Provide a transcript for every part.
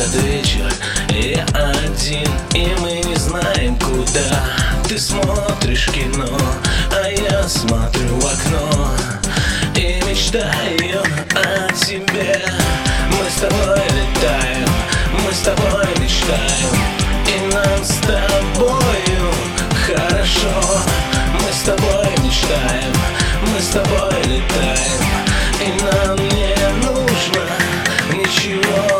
этот вечер я один, и мы не знаем куда. Ты смотришь кино, а я смотрю в окно и мечтаю о тебе. Мы с тобой летаем, мы с тобой мечтаем, и нам с тобою хорошо. Мы с тобой мечтаем, мы с тобой летаем, и нам не нужно ничего.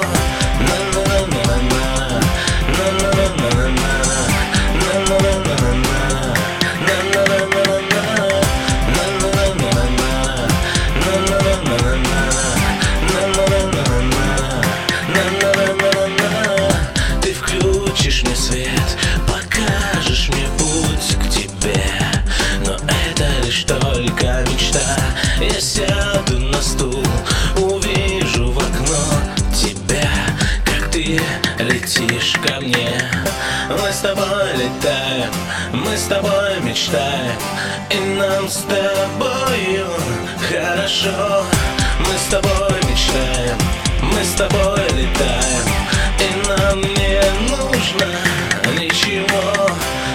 Ты включишь мне свет, покажешь мне путь к тебе, но это лишь только мечта. Я сяду на стул, увижу в окно тебя, как ты летишь ко мне. Мы с тобой летаем, мы с тобой мечтаем, и нам с тобою хорошо. Мы с тобой мечтаем, мы с тобой летаем, и нам не нужно ничего.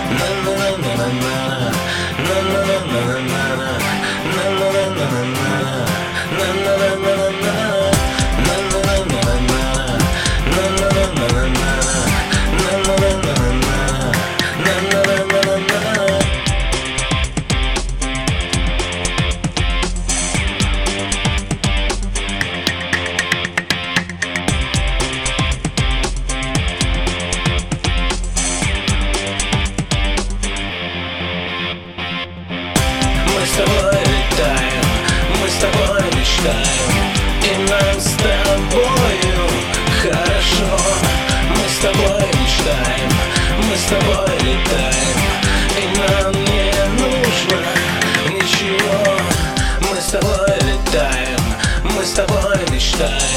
Мы с тобой летаем, мы с тобой мечтаем, и нам с тобою хорошо. Мы с тобой мечтаем, мы с тобой летаем, и нам не нужно ничего. Мы с тобой летаем, мы с тобой мечтаем.